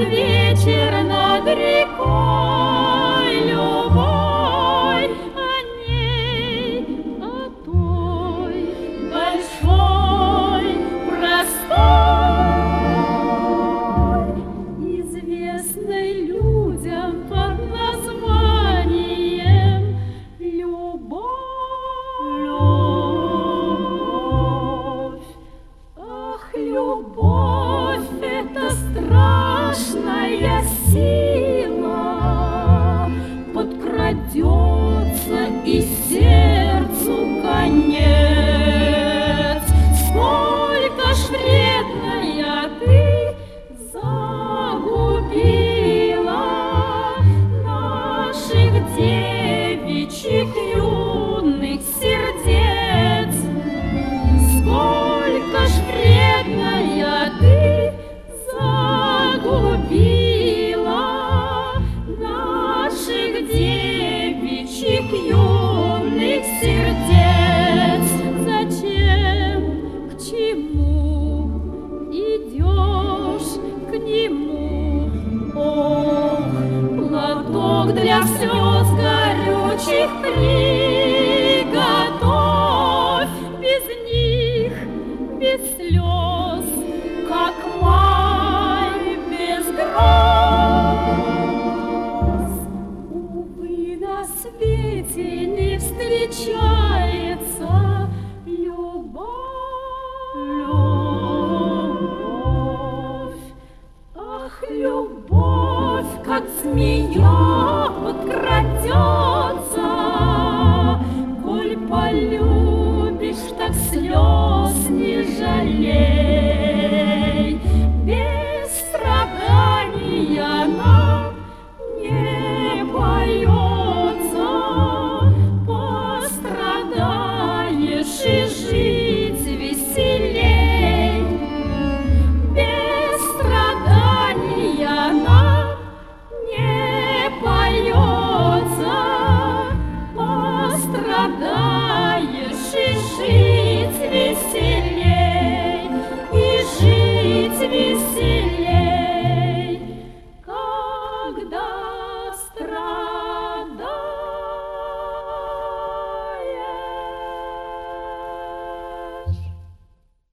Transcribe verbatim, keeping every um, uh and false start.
вечер над рекой, любовь о ней, о той большой, простой, известной людям под названием любовь. Ах, любовь — это страшная сила, подкрадется и сердцу конец. Сколько ж вредная ты загубила наших девичьих юных сердец. Сколько ж вредная ты загубила наших девичьих юных сердец. Зачем, к чему идешь к нему? Ох, платок для слез горючих приготовь. Без них, без слез, как май без гроз. Увы, на свете не встречается любовь. Любовь, ах, любовь, как змея